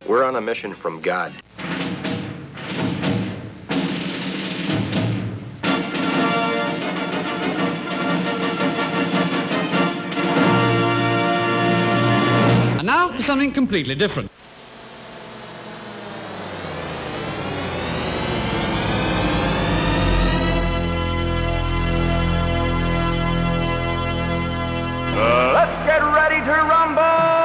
We're on a mission from God. And now for something completely different. Let's get ready to rumble!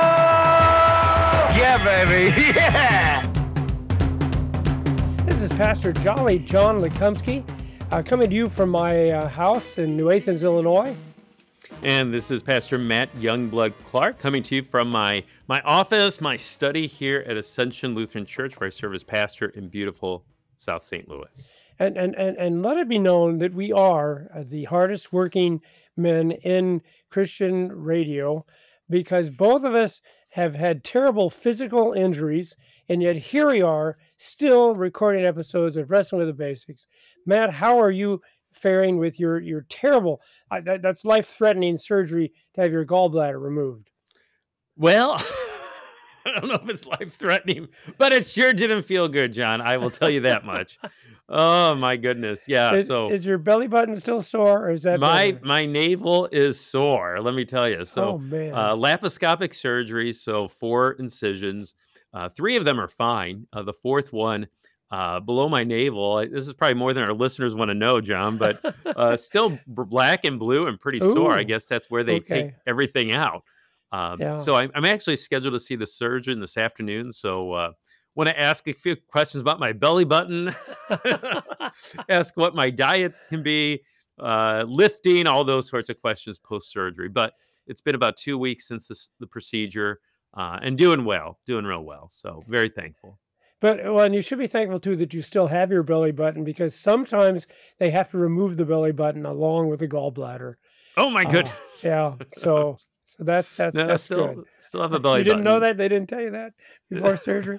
Yeah, baby, yeah! This is Pastor Jolly John Lekumsky, coming to you from my house in New Athens, Illinois. And this is Pastor Matt Youngblood Clark coming to you from my office, my study here at Ascension Lutheran Church, where I serve as pastor in beautiful South St. Louis. And let it be known that we are the hardest working men in Christian radio, because both of us have had terrible physical injuries, and yet here we are still recording episodes of Wrestling with the Basics. Matt, how are you faring with your terrible, that's life-threatening surgery to have your gallbladder removed? Well, I don't know if it's life-threatening, but it sure didn't feel good, John. I will tell you that much. Oh, my goodness. Yeah. Is your belly button still sore, or is that my navel is sore, let me tell you. So, oh, man. Laparoscopic surgery, so 4 incisions. 3 of them are fine. The 4th one, below my navel, this is probably more than our listeners want to know, John, but still black and blue and pretty sore. I guess that's where they take everything out. So I'm actually scheduled to see the surgeon this afternoon. So want to ask a few questions about my belly button, ask what my diet can be, lifting, all those sorts of questions post-surgery. But it's been about 2 weeks since the procedure, and doing real well. So very thankful. And you should be thankful, too, that you still have your belly button, because sometimes they have to remove the belly button along with the gallbladder. Oh, my goodness. Yeah. So that's good. Still have a belly button. You didn't know that? They didn't tell you that before surgery?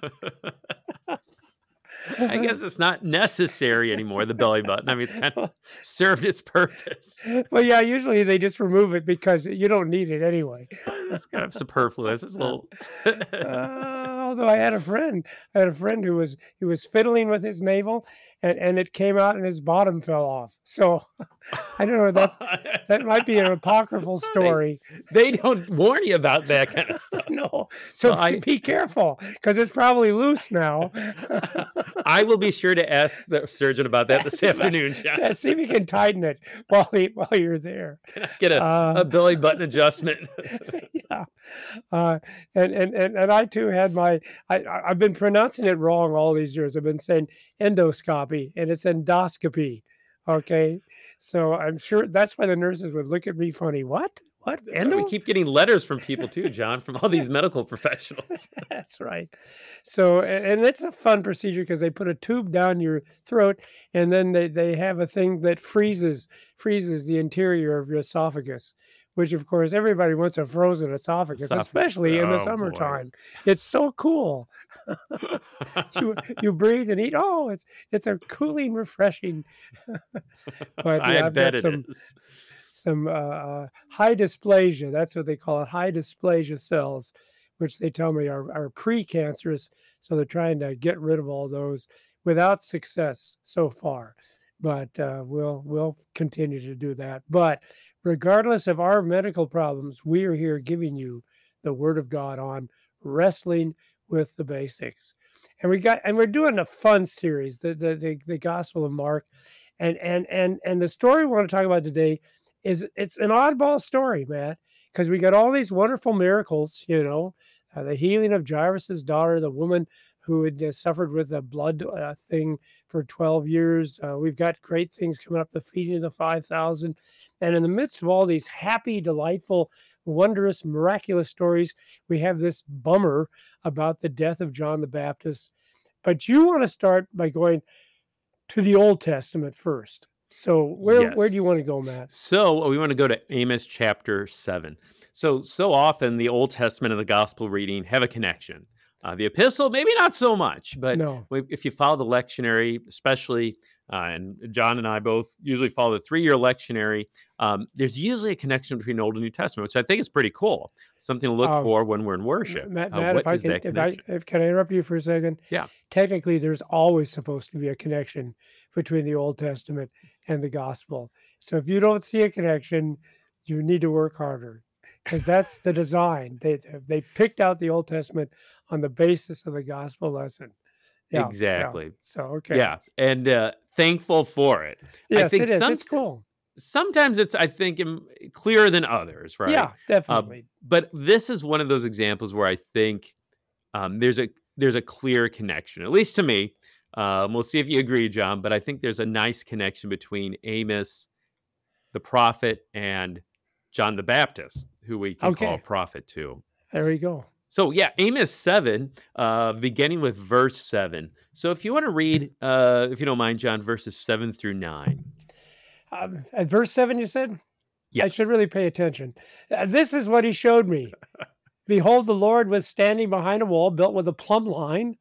I guess it's not necessary anymore, the belly button. I mean, it's kind of served its purpose. Well, yeah, usually they just remove it because you don't need it anyway. It's kind of superfluous. It's a little... Although I had a friend who was fiddling with his navel, and it came out and his bottom fell off. So I don't know. That might be an apocryphal story. They don't warn you about that kind of stuff. No. So be careful, because it's probably loose now. I will be sure to ask the surgeon about that this afternoon, John. See if you can tighten it while you're there. Get a belly button adjustment. Yeah. And I too had I've been pronouncing it wrong all these years. I've been saying endoscopy, and it's endoscopy. Okay. So I'm sure that's why the nurses would look at me funny. What? We keep getting letters from people too, John, from all these medical professionals. That's right. So, and it's a fun procedure, because they put a tube down your throat, and then they have a thing that freezes the interior of your esophagus, which of course everybody wants a frozen esophagus, especially in the summertime. Boy. It's so cool. you breathe and eat. Oh, it's a cooling, refreshing. But yeah, I bet it is. Some high dysplasia, that's what they call it, high dysplasia cells, which they tell me are precancerous. So they're trying to get rid of all those without success so far. But we'll continue to do that. But regardless of our medical problems, we are here giving you the Word of God on Wrestling with the Basics. And we're doing a fun series, the Gospel of Mark. And the story we want to talk about today it's an oddball story, Matt, because we got all these wonderful miracles, the healing of Jairus' daughter, the woman who had suffered with a blood thing for 12 years. We've got great things coming up, the feeding of the 5,000. And in the midst of all these happy, delightful, wondrous, miraculous stories, we have this bummer about the death of John the Baptist. But you want to start by going to the Old Testament first. So where do you want to go, Matt? So we want to go to Amos chapter 7. So often the Old Testament and the gospel reading have a connection. The epistle, maybe not so much, but if you follow the lectionary, especially and John and I both usually follow the 3-year lectionary. There's usually a connection between Old and New Testament, which I think is pretty cool. Something to look for when we're in worship. Matt, What is that connection? Can I interrupt you for a second? Yeah. Technically, there's always supposed to be a connection between the Old Testament and the Gospel. So if you don't see a connection, you need to work harder, because that's the design. They picked out the Old Testament on the basis of the Gospel lesson. Yeah, Exactly. Yeah. So okay. Yeah, and thankful for it. Yes, I think it is. It's cool. sometimes it's, I think, clearer than others, right? Yeah, definitely. But this is one of those examples where I think there's a clear connection, at least to me. We'll see if you agree, John, but I think there's a nice connection between Amos, the prophet, and John the Baptist, who we can call a prophet too. There we go. So yeah, Amos 7, beginning with verse 7. So if you want to read, if you don't mind, John, verses 7 through 9. At verse 7, you said? Yes. I should really pay attention. This is what he showed me. Behold, the Lord was standing behind a wall built with a plumb line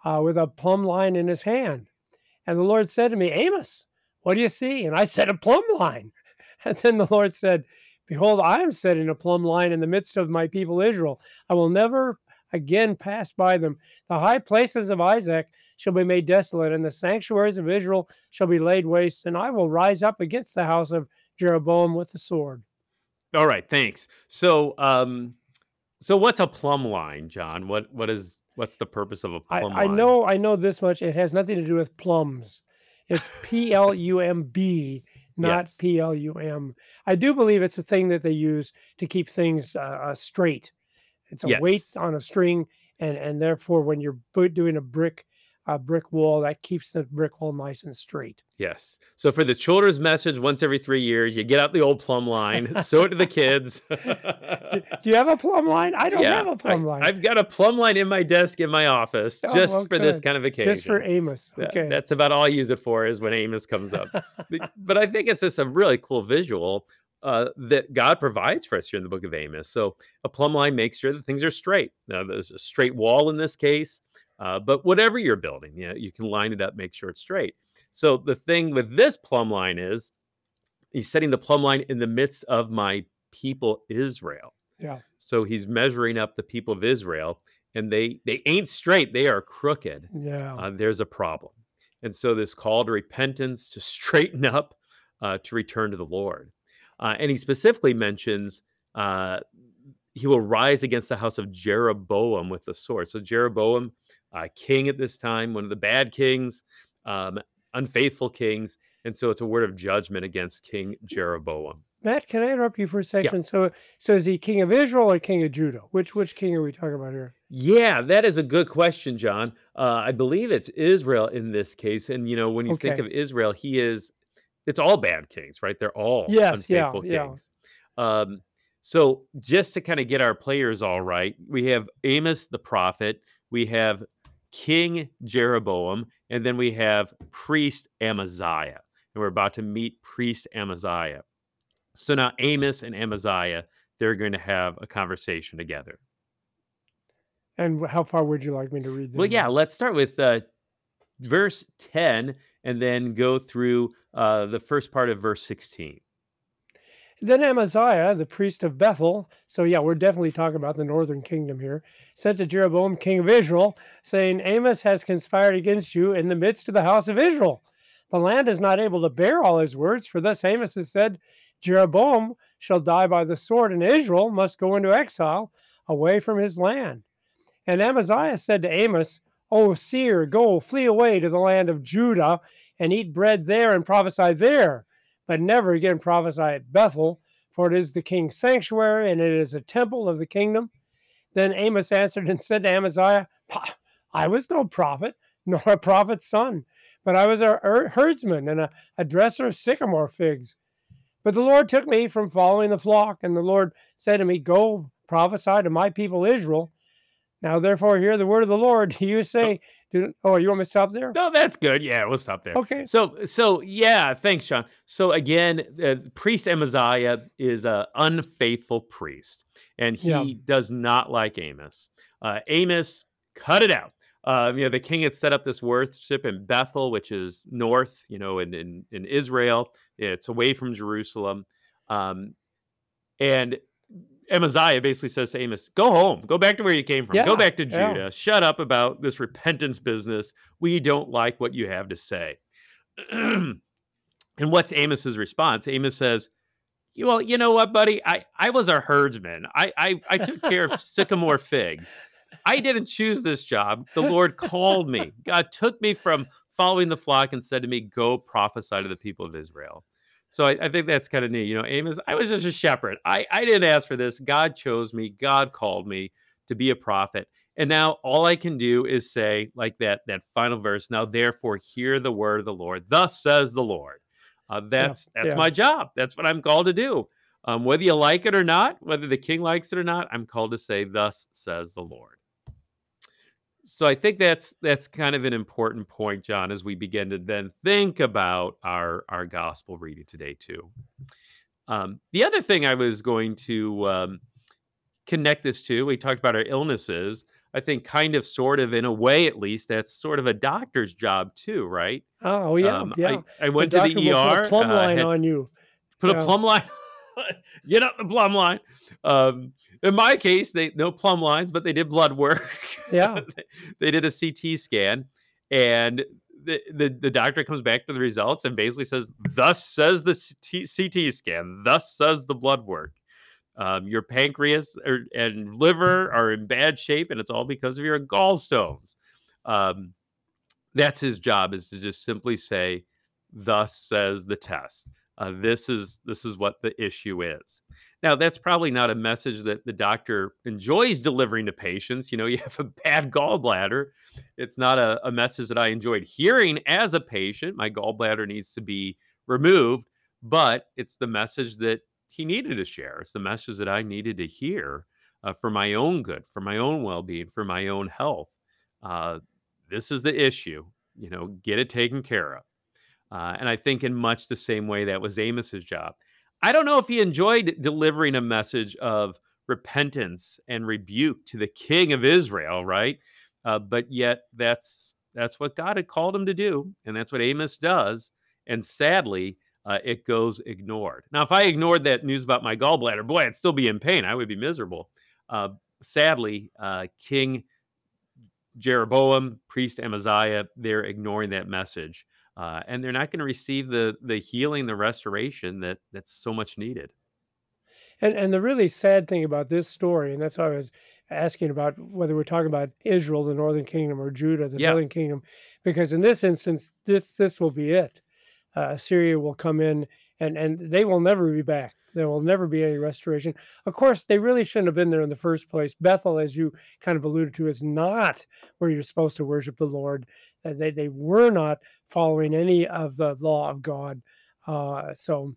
in his hand. And the Lord said to me, Amos, what do you see? And I said, a plumb line. And then the Lord said, behold, I am setting a plumb line in the midst of my people Israel. I will never again pass by them. The high places of Isaac shall be made desolate, and the sanctuaries of Israel shall be laid waste, and I will rise up against the house of Jeroboam with the sword. All right, thanks. So what's a plumb line, John? What's the purpose of a plumb line? I know this much. It has nothing to do with plums. It's PLUMB, not PLUM. I do believe it's a thing that they use to keep things straight. It's a weight on a string, and therefore, when you're doing a brick wall, that keeps the brick wall nice and straight. Yes. So for the children's message, once every 3 years, you get out the old plumb line, show it to the kids. Do you have a plumb line? I don't have a plumb line. I've got a plumb line in my desk in my office just for this kind of occasion. Just for Amos. Okay. That's about all I use it for, is when Amos comes up. But I think it's just a really cool visual that God provides for us here in the book of Amos. So a plumb line makes sure that things are straight. Now, there's a straight wall in this case, but whatever you're building, you can line it up, make sure it's straight. So the thing with this plumb line is he's setting the plumb line in the midst of my people Israel. Yeah. So he's measuring up the people of Israel, and they ain't straight. They are crooked. Yeah. There's a problem. And so this call to repentance, to straighten up, to return to the Lord. And he specifically mentions he will rise against the house of Jeroboam with the sword. So Jeroboam, king at this time, one of the bad kings, unfaithful kings. And so it's a word of judgment against King Jeroboam. Matt, can I interrupt you for a second? Yeah. So is he king of Israel or king of Judah? Which king are we talking about here? Yeah, that is a good question, John. I believe it's Israel in this case. And, when you think of Israel, it's all bad kings, right? They're all unfaithful kings. So just to kind of get our players all right, we have Amos the prophet, we have King Jeroboam, and then we have priest Amaziah. And we're about to meet priest Amaziah. So now Amos and Amaziah, they're going to have a conversation together. And how far would you like me to read them? Well, yeah, let's start with verse 10 and then go through the first part of verse 16. Then Amaziah, the priest of Bethel, so yeah, we're definitely talking about the northern kingdom here, said to Jeroboam, king of Israel, saying, Amos has conspired against you in the midst of the house of Israel. The land is not able to bear all his words, for thus Amos has said, Jeroboam shall die by the sword, and Israel must go into exile away from his land. And Amaziah said to Amos, O seer, go, flee away to the land of Judah, and eat bread there and prophesy there. But never again prophesy at Bethel, for it is the king's sanctuary, and it is a temple of the kingdom. Then Amos answered and said to Amaziah, I was no prophet, nor a prophet's son, but I was a herdsman and a dresser of sycamore figs. But the Lord took me from following the flock, and the Lord said to me, Go, prophesy to my people Israel. Now, therefore, hear the word of the Lord. You say, you want me to stop there? No, that's good. Yeah, we'll stop there. Okay. So yeah, thanks, Sean. So again, priest Amaziah is an unfaithful priest, and he does not like Amos. Amos, cut it out. The king had set up this worship in Bethel, which is north, in Israel. It's away from Jerusalem. And Amaziah basically says to Amos, go home, go back to where you came from, go back to Judah, shut up about this repentance business. We don't like what you have to say. And what's Amos's response? Amos says, well, you know what, buddy? I was a herdsman. I took care of sycamore figs. I didn't choose this job. The Lord called me. God took me from following the flock and said to me, go prophesy to the people of Israel. So I think that's kind of neat. Amos, I was just a shepherd. I didn't ask for this. God chose me. God called me to be a prophet. And now all I can do is say, like that final verse, now therefore hear the word of the Lord. Thus says the Lord. That's my job. That's what I'm called to do. Whether you like it or not, whether the king likes it or not, I'm called to say, thus says the Lord. So I think that's kind of an important point, John, as we begin to then think about our gospel reading today too. The other thing I was going to connect this to, we talked about our illnesses. I think kind of, sort of, in a way at least, that's sort of a doctor's job too, right? Oh, yeah, yeah. I went to the ER. Put a plumb line on you. Put a plumb line. Get up the plumb line. In my case, no plumb lines, but they did blood work. Yeah. They did a CT scan, and the doctor comes back to the results and basically says, thus says the CT scan, thus says the blood work. Your pancreas and liver are in bad shape, and it's all because of your gallstones. That's his job, is to just simply say, thus says the test. This is what the issue is. Now, that's probably not a message that the doctor enjoys delivering to patients. You have a bad gallbladder. It's not a message that I enjoyed hearing as a patient. My gallbladder needs to be removed, but it's the message that he needed to share. It's the message that I needed to hear for my own good, for my own well-being, for my own health. This is the issue. Get it taken care of. And I think in much the same way that was Amos's job. I don't know if he enjoyed delivering a message of repentance and rebuke to the king of Israel, right? But yet that's what God had called him to do, and that's what Amos does. And sadly, it goes ignored. Now, if I ignored that news about my gallbladder, boy, I'd still be in pain. I would be miserable. Sadly, King Jeroboam, priest Amaziah, they're ignoring that message. And they're not going to receive the healing, the restoration that's so much needed. And the really sad thing about this story, and that's why I was asking about whether we're talking about Israel, the northern kingdom, or Judah, the southern kingdom, because in this instance, this will be it. Assyria will come in, and they will never be back. There will never be any restoration. Of course, they really shouldn't have been there in the first place. Bethel, as you kind of alluded to, is not where you're supposed to worship the Lord. They were not following any of the law of God. So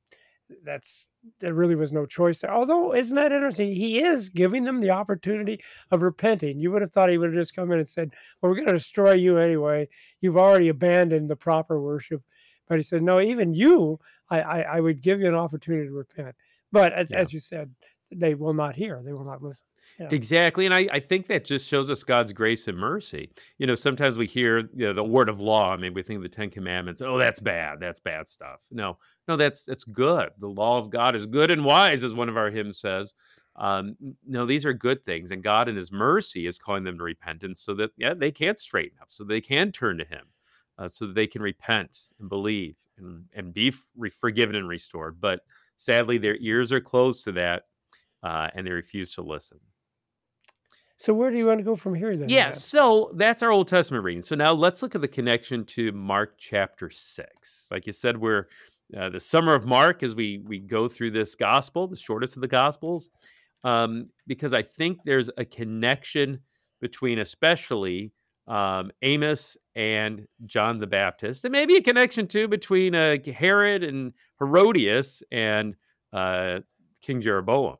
there really was no choice there. Although, isn't that interesting? He is giving them the opportunity of repenting. You would have thought he would have just come in and said, well, we're going to destroy you anyway. You've already abandoned the proper worship. But he said, no, even you, I would give you an opportunity to repent. But as you said, they will not hear. They will not listen. Yeah. Exactly. And I think that just shows us God's grace and mercy. Sometimes we hear the word of law. I mean, we think of the 10 Commandments. Oh, that's bad. That's bad stuff. No, that's good. The law of God is good and wise, as one of our hymns says. No, these are good things. And God in his mercy is calling them to repentance so that, they can straighten up, so they can turn to him. So that they can repent and believe and be forgiven and restored. But sadly, their ears are closed to that, and they refuse to listen. So where do you want to go from here then? Yeah, so that's our Old Testament reading. So now let's look at the connection to Mark chapter 6. Like you said, we're the summer of Mark as we go through this gospel, the shortest of the gospels, because I think there's a connection between especially Amos and John the Baptist. There may be a connection too between Herod and Herodias and King Jeroboam.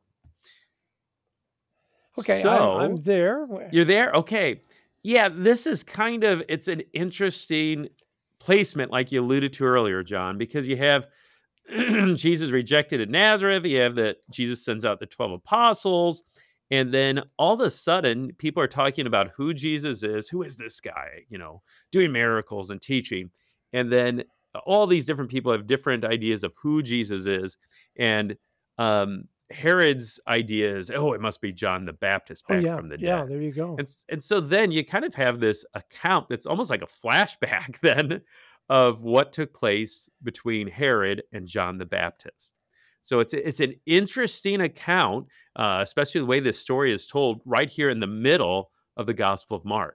Okay, so I'm there. You're there? Okay. Yeah, this is it's an interesting placement, like you alluded to earlier, John, because you have Jesus rejected in Nazareth. You have that Jesus sends out the 12 apostles. And then all of a sudden, people are talking about who Jesus is. Who is this guy, doing miracles and teaching? And then all these different people have different ideas of who Jesus is. And Herod's idea is, oh, it must be John the Baptist Oh back yeah, from the yeah. dead. There you go. And so then you kind of have this account that's almost like a flashback then of what took place between Herod and John the Baptist. So it's an interesting account, especially the way this story is told right here in the middle of the Gospel of Mark.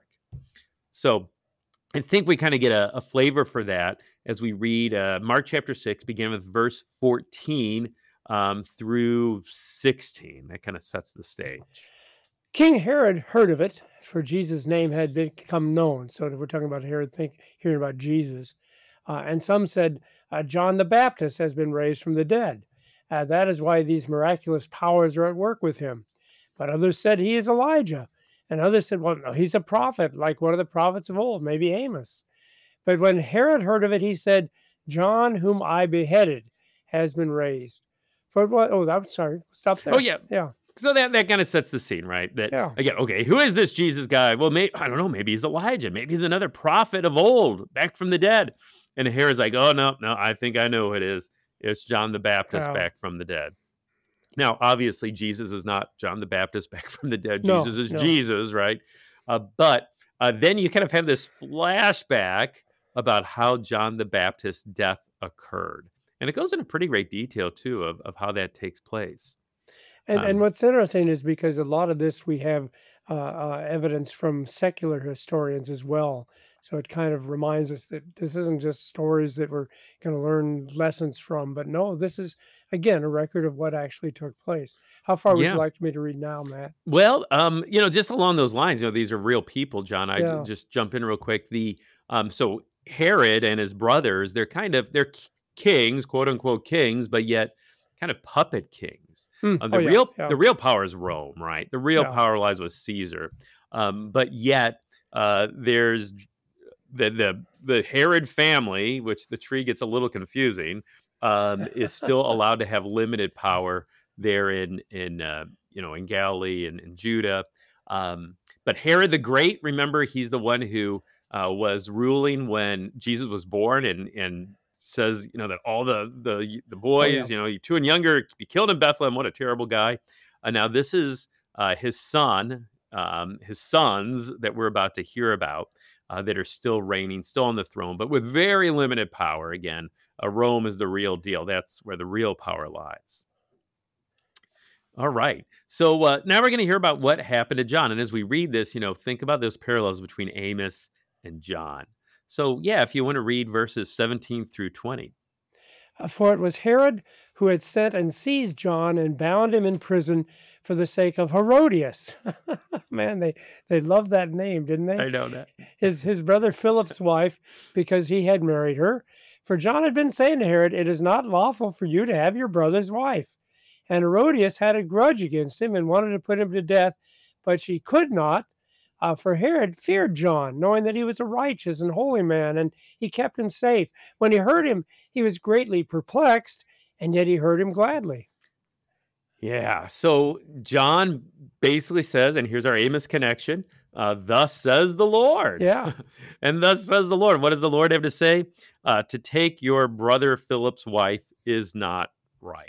So I think we kind of get a flavor for that as we read Mark chapter 6, beginning with verse 14 through 16. That kind of sets the stage. King Herod heard of it, for Jesus' name had become known. So we're talking about Herod hearing about Jesus. And some said, John the Baptist has been raised from the dead. That is why these miraculous powers are at work with him. But others said he is Elijah. And others said, well, no, he's a prophet, like one of the prophets of old, maybe Amos. But when Herod heard of it, he said, John, whom I beheaded, has been raised. For what? Oh, I'm sorry. Stop there. Oh, yeah. Yeah. So that kind of sets the scene, right? That again, okay, who is this Jesus guy? Well, I don't know. Maybe he's Elijah. Maybe he's another prophet of old, back from the dead. And Herod's like, oh, no, I think I know who it is. It's John the Baptist back from the dead. Now, obviously, Jesus is not John the Baptist back from the dead. Jesus is Jesus, right? But then you kind of have this flashback about how John the Baptist's death occurred. And it goes into pretty great detail, too, of how that takes place. And what's interesting is because a lot of this we have evidence from secular historians as well. So it kind of reminds us that this isn't just stories that we're going to learn lessons from, but no, this is, again, a record of what actually took place. How far would you like me to read now, Matt? Well, just along those lines, these are real people, John. I just jump in real quick. So Herod and his brothers, they're kings, quote unquote kings, but yet kind of puppet kings. The real power is Rome, right? The real power lies with Caesar. But yet there's the Herod family, which the tree gets a little confusing, is still allowed to have limited power there in Galilee and in Judah. But Herod the Great, remember, he's the one who was ruling when Jesus was born and says, that all the boys, 2 and younger, be killed in Bethlehem. What a terrible guy. Now this is his sons that we're about to hear about that are still reigning, still on the throne, but with very limited power. Again, Rome is the real deal. That's where the real power lies. All right. So now we're going to hear about what happened to John. And as we read this, think about those parallels between Amos and John. So, if you want to read verses 17 through 20. For it was Herod who had sent and seized John and bound him in prison for the sake of Herodias. Man, they loved that name, didn't they? I know that. His brother Philip's wife, because he had married her. For John had been saying to Herod, it is not lawful for you to have your brother's wife. And Herodias had a grudge against him and wanted to put him to death, but she could not. For Herod feared John, knowing that he was a righteous and holy man, and he kept him safe. When he heard him, he was greatly perplexed, and yet he heard him gladly. Yeah, so John basically says, and here's our Amos connection, thus says the Lord. Yeah. And thus says the Lord. What does the Lord have to say? To take your brother Philip's wife is not right.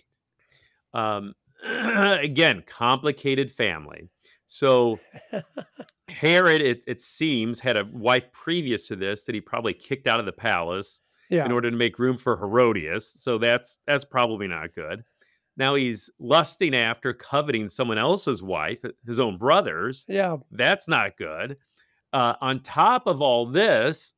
Again, complicated family. So Herod, it seems, had a wife previous to this that he probably kicked out of the palace in order to make room for Herodias. So that's probably not good. Now he's lusting after, coveting someone else's wife, his own brother's. Yeah. That's not good. On top of all this,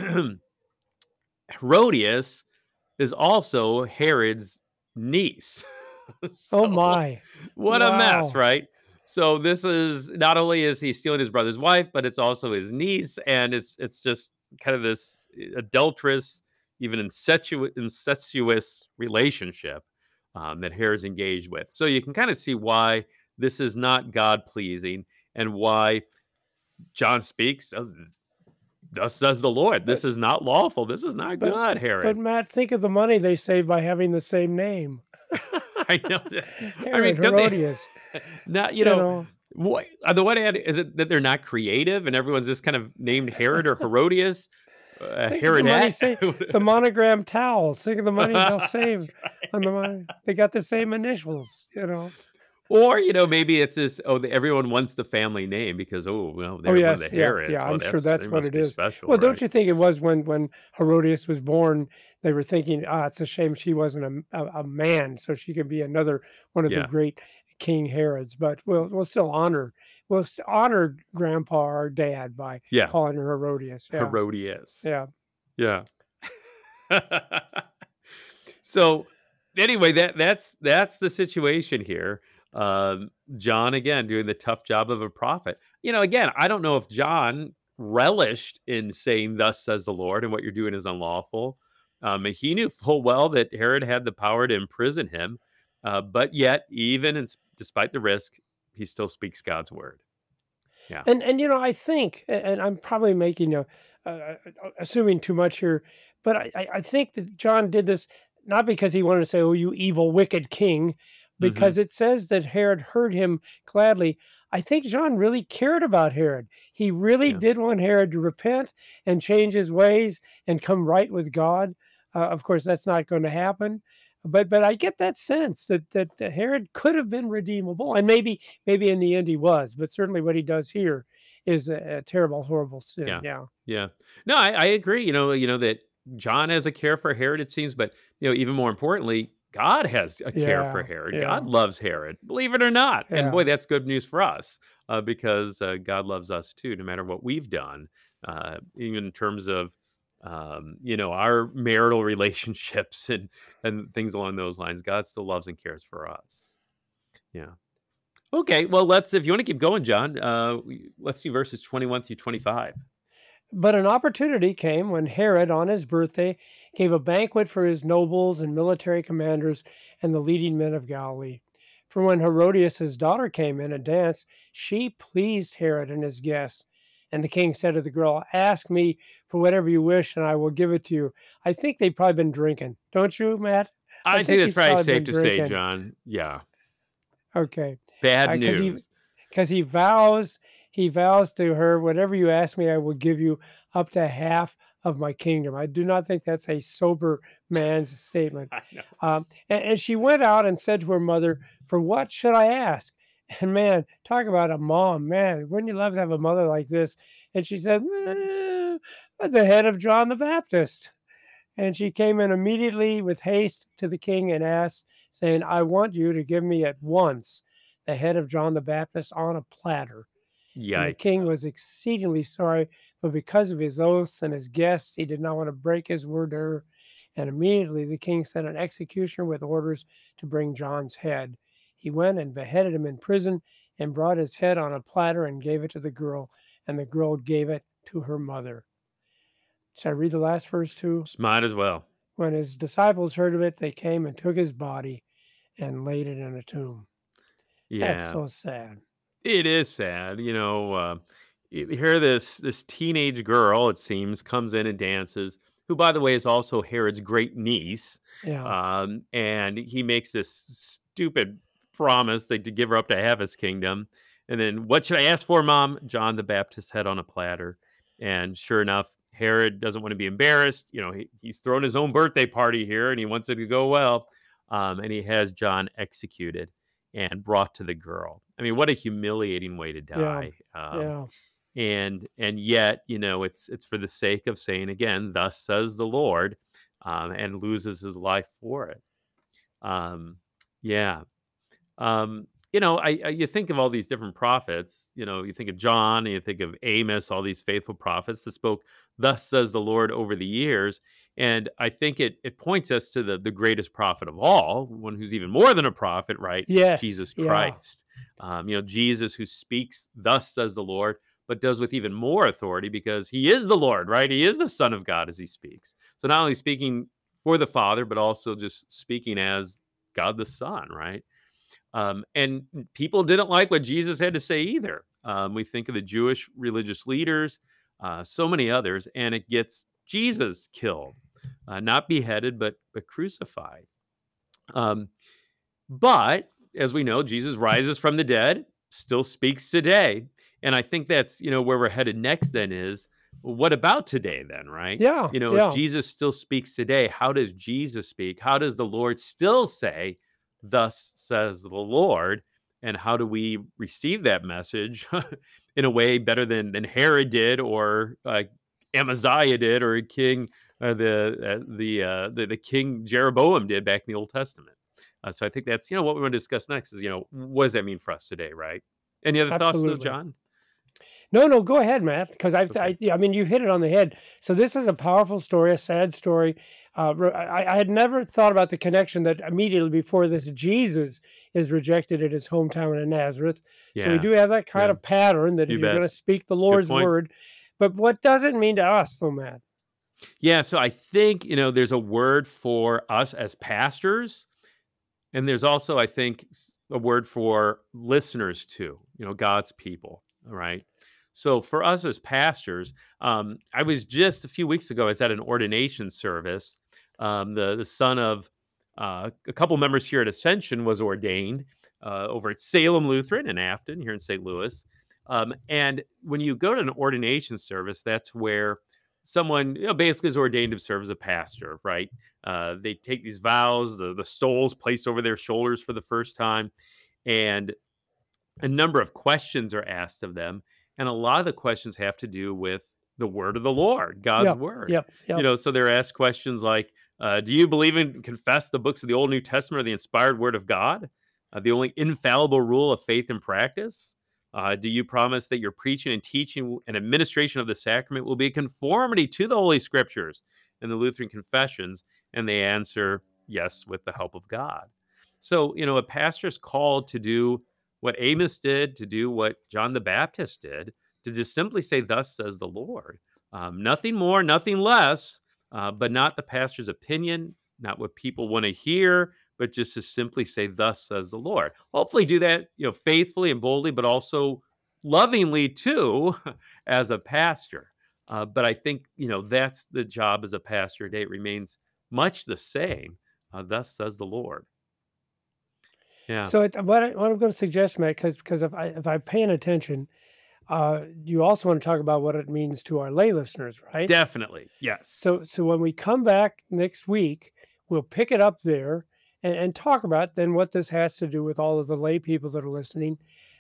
Herodias is also Herod's niece. So, oh my. What a mess, right? So this is, not only is he stealing his brother's wife, but it's also his niece, and it's just kind of this adulterous, even incestuous relationship that Herod's engaged with. So you can kind of see why this is not God-pleasing and why John speaks, thus says the Lord. This is not lawful. This is not good, Herod. But Matt, think of the money they saved by having the same name. I know that. Herod, Herodias. Now, What on the one hand, is it that they're not creative and everyone's just kind of named Herod or Herodias, Think of the money Herodette? saved. The monogram towels. Think of the money they'll That's save on the money. They got the same initials, you know. Or, maybe it's this, everyone wants the family name because, oh, well, Oh they're one of the yes, yeah, Herods. yeah. Well, I'm sure they that's what must it be is. special, Well, don't right? you think it was when Herodias was born? They were thinking, it's a shame she wasn't a man, so she could be another one of the Yeah. great King Herods. But we'll still honor Grandpa or Dad by Yeah. calling her Herodias. Yeah, Herodias. yeah. Yeah. So anyway, that's the situation here. John again doing the tough job of a prophet. Again, I don't know if John relished in saying "Thus says the Lord" and what you're doing is unlawful. And he knew full well that Herod had the power to imprison him, but yet, despite the risk, he still speaks God's word. Yeah. And I think, and I'm probably making assuming too much here, but I think that John did this not because he wanted to say, "Oh, you evil, wicked king," Hmm. because it says that Herod heard him gladly. I think John really cared about Herod. He really Yeah. did want Herod to repent and change his ways and come right with God. Of course, that's not going to happen. But I get that sense that Herod could have been redeemable, and maybe in the end he was. But certainly what he does here is a terrible, horrible sin. Yeah. Yeah, Yeah. No, I agree. That John has a care for Herod, it seems, but even more importantly, God has a care for yeah, Herod. yeah, God loves Herod, believe it or not. And boy, yeah. that's good news for us because God loves us too, no matter what we've done, even in terms of our marital relationships and things along those lines. God still loves and cares for us. Yeah. Okay. Well, if you want to keep going, John, let's see verses 21 through 25. But an opportunity came when Herod, on his birthday, gave a banquet for his nobles and military commanders and the leading men of Galilee. For when Herodias, his daughter, came in and danced, she pleased Herod and his guests. And the king said to the girl, "Ask me for whatever you wish, and I will give it to you." I think they've probably been drinking. Don't you, Matt? I I think think that's he's probably probably safe been to say, drinking. John. Yeah. Okay. Bad Because news. he vows to her, "Whatever you ask me, I will give you up to half of my kingdom." I do not think that's a sober man's statement. I know. And she went out and said to her mother, "For what should I ask?" And man, talk about a mom, man. Wouldn't you love to have a mother like this? And she said, "The head of John the Baptist." And she came in immediately with haste to the king and asked, saying, "I want you to give me at once the head of John the Baptist on a platter." And the Yikes. king was exceedingly sorry, but because of his oaths and his guests, he did not want to break his word to her. And immediately the king sent an executioner with orders to bring John's head. He went and beheaded him in prison and brought his head on a platter and gave it to the girl, and the girl gave it to her mother. Should I read the last verse too? Just might as well. When his disciples heard of it, they came and took his body and laid it in a tomb. That's Yeah. so sad. It is sad. You hear this teenage girl, it seems, comes in and dances, who, by the way, is also Herod's great niece. Yeah. And he makes this stupid promise to give her up to half his kingdom. And then, what should I ask for, Mom? John the Baptist's head on a platter. And sure enough, Herod doesn't want to be embarrassed. He's thrown his own birthday party here and he wants it to go well. And he has John executed and brought to the girl. I mean, what a humiliating way to Yeah. die. Yeah. And yet, it's for the sake of saying again, "Thus says the Lord," and loses his life for it. Um, yeah. You think of all these different prophets. You think of John, and you think of Amos, all these faithful prophets that spoke, "Thus says the Lord," over the years. And I think it points us to the greatest prophet of all, one who's even more than a prophet, right? Yes. Jesus Yeah. Christ. Jesus who speaks, "Thus says the Lord," but does with even more authority because he is the Lord, right? He is the Son of God as he speaks. So not only speaking for the Father, but also just speaking as God the Son, right? And people didn't like what Jesus had to say either. We think of the Jewish religious leaders, so many others, and it gets Jesus killed, not beheaded, but crucified. Um, but as we know, Jesus rises from the dead. still speaks today. And I think that's, where we're headed next then is, well, what about today then, right? Yeah, If Jesus still speaks today, how does Jesus speak? How does the Lord still say, thus says the Lord? And how do we receive that message in a way better than Herod did, or Amaziah did, or King the King Jeroboam did back in the Old Testament? So I think that's what we want to discuss next is what does that mean for us today, right? Any other thoughts, though, John? No, go ahead, Matt, because Okay. I mean, you hit it on the head. So this is a powerful story, a sad story. I had never thought about the connection that immediately before this, Jesus is rejected in his hometown in Nazareth. So we Yeah, do have that kind yeah, of pattern that you if you're going bet. to speak the Good Lord's point. word, but what does it mean to us, though, Matt? Yeah, so I think, there's a word for us as pastors, and there's also, I think, a word for listeners too, God's people, all right? So for us as pastors, I was just a few weeks ago, I was at an ordination service. The son of a couple members here at Ascension was ordained over at Salem Lutheran in Afton here in St. Louis. And when you go to an ordination service, that's where someone basically is ordained to serve as a pastor, right? They take these vows, the stoles placed over their shoulders for the first time, and a number of questions are asked of them. And a lot of the questions have to do with the word of the Lord, God's Yep, word. yep. So they're asked questions like, do you believe and confess the books of the Old and New Testament are the inspired word of God? The only infallible rule of faith and practice? Do you promise that your preaching and teaching and administration of the sacrament will be in conformity to the Holy Scriptures and the Lutheran confessions? And they answer, yes, with the help of God. So, a pastor's called to do what Amos did, to do what John the Baptist did, to just simply say, thus says the Lord. Nothing more, nothing less, but not the pastor's opinion, not what people want to hear, but just to simply say, thus says the Lord. Hopefully do that, faithfully and boldly, but also lovingly too, as a pastor. But I think, that's the job as a pastor today. It remains much the same. Thus says the Lord. Yeah, So what I'm going to suggest, Matt, because if I'm paying attention, you also want to talk about what it means to our lay listeners, right? definitely. Yes. So when we come back next week, we'll pick it up there and talk about then what this has to do with all of the lay people that are listening.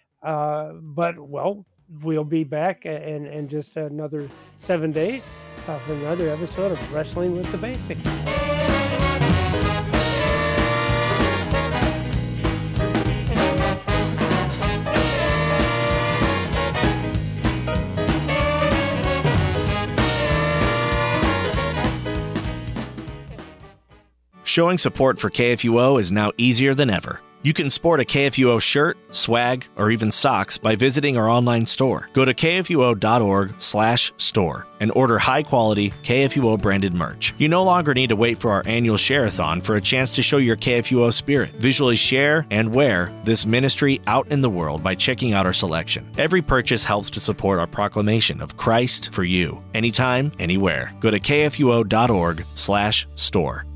We'll be back in just another 7 days for another episode of Wrestling with the Basics. Showing support for KFUO is now easier than ever. You can sport a KFUO shirt, swag, or even socks by visiting our online store. Go to kfuo.org/store and order high-quality KFUO-branded merch. You no longer need to wait for our annual share-a-thon for a chance to show your KFUO spirit. Visually share and wear this ministry out in the world by checking out our selection. Every purchase helps to support our proclamation of Christ for you, anytime, anywhere. Go to kfuo.org/store.